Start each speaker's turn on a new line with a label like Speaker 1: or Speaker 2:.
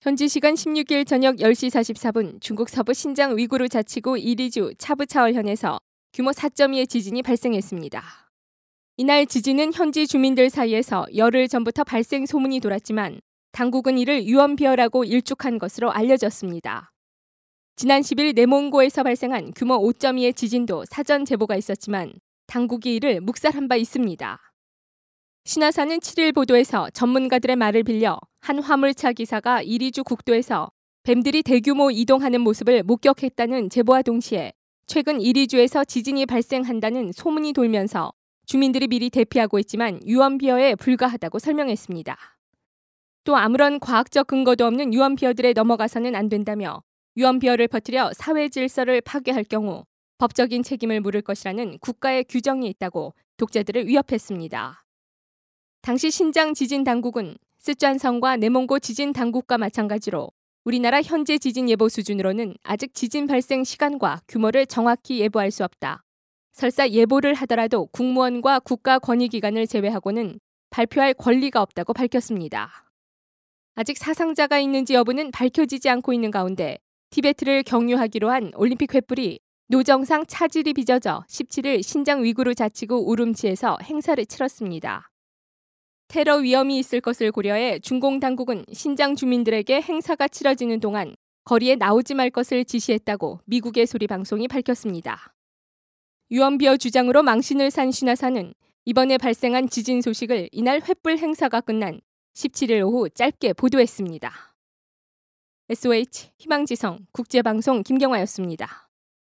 Speaker 1: 현지 시간 16일 저녁 10시 44분 중국 서부 신장 위구르 자치구 이리주 차브차얼현에서 규모 4.2의 지진이 발생했습니다. 이날 지진은 현지 주민들 사이에서 열흘 전부터 발생 소문이 돌았지만 당국은 이를 유언비어라고 일축한 것으로 알려졌습니다. 지난 10일 내몽고에서 발생한 규모 5.2의 지진도 사전 제보가 있었지만 당국이 이를 묵살한 바 있습니다. 신화사는 7일 보도에서 전문가들의 말을 빌려 한 화물차 기사가 이리주 국도에서 뱀들이 대규모 이동하는 모습을 목격했다는 제보와 동시에 최근 이리주에서 지진이 발생한다는 소문이 돌면서 주민들이 미리 대피하고 있지만 유언비어에 불과하다고 설명했습니다. 또 아무런 과학적 근거도 없는 유언비어들에 넘어가서는 안 된다며 유언비어를 퍼뜨려 사회 질서를 파괴할 경우 법적인 책임을 물을 것이라는 국가의 규정이 있다고 독재들을 위협했습니다. 당시 신장 지진 당국은 쓰촨성과 내몽고 지진 당국과 마찬가지로 우리나라 현재 지진 예보 수준으로는 아직 지진 발생 시간과 규모를 정확히 예보할 수 없다. 설사 예보를 하더라도 국무원과 국가권위기관을 제외하고는 발표할 권리가 없다고 밝혔습니다. 아직 사상자가 있는지 여부는 밝혀지지 않고 있는 가운데 티베트를 경유하기로 한 올림픽 횃불이 노정상 차질이 빚어져 17일 신장 위구르 자치구 우룸치에서 행사를 치렀습니다. 테러 위험이 있을 것을 고려해 중공 당국은 신장 주민들에게 행사가 치러지는 동안 거리에 나오지 말 것을 지시했다고 미국의 소리 방송이 밝혔습니다. 유언비어 주장으로 망신을 산 신화사는 이번에 발생한 지진 소식을 이날 횃불 행사가 끝난 17일 오후 짧게 보도했습니다. SOH 희망지성 국제방송 김경화였습니다.